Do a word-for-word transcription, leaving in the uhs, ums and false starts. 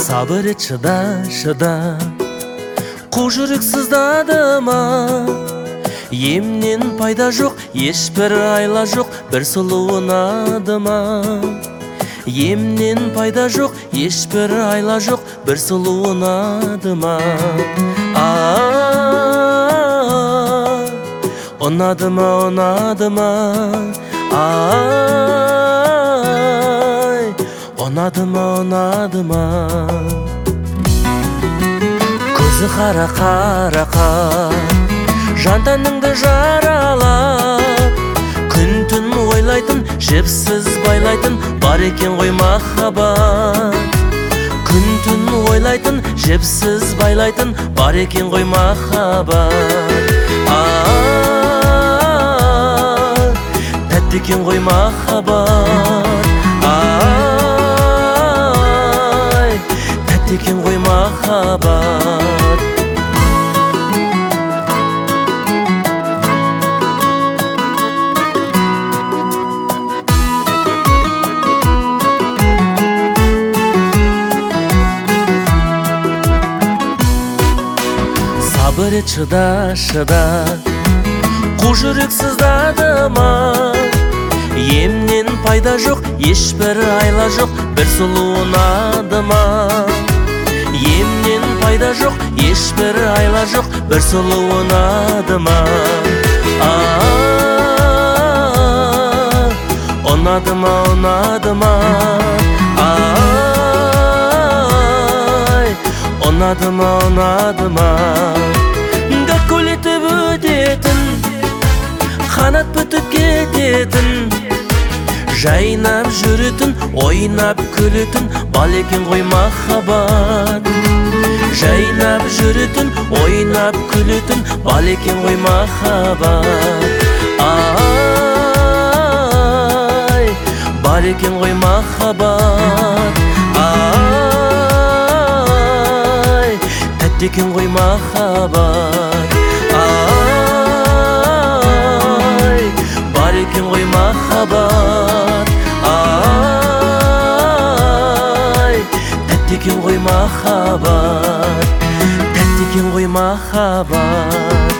Sabır et, şıda şıda, қу жүрек сыздады ма? Емнен пайда жоқ, ешбір айла жоқ, бір сұлу ұнады ма? Емнен пайда жоқ, ешбір айла жоқ, бір сұлу ұнады ма? А-а-а, ұнады ма, ұнады ма? А-а-ай, ұнады ма, ұнады ма? Көзі қара-қарақа, жан-тәніңді жаралап, күн-түн ойлайтын, жіпсіз байлайтын, бар екен ғой махаббат. Күн-түн ойлайтын, жіпсіз байлайтын, бар екен ғой махаббат. А-а-а, тәтті екен ғой махаббат. А-а-ай, тәтті екен ғой махаббат. Sabır et, şıда şыда, қу жүрек сыздады ма? Емнен пайда жоқ, ешбір айла жоқ, бір сұлу ұнады ма? Емнен пайда жоқ, ешбір айла жоқ, бір сұлу ұнады ма? А-а-а, ұнады ма, ұнады ма? А-а-ай, ұнады ма, ұнады ма? Гүлетіп өтетін, қанат бітіп кететін, жайнап жүретін, ойнап күлетін, бал екен ғой махаббат. Жайнап жүретін, ойнап күлетін, бал екен ғой махаббат. Ай, бар екен ғой махаббат. Ай, тәтті екен ғой махаббат. Ай, бар екен ғой махаббат. Ай, тәтті екен ғой махаббат. Тәтті екен ғой махаббат.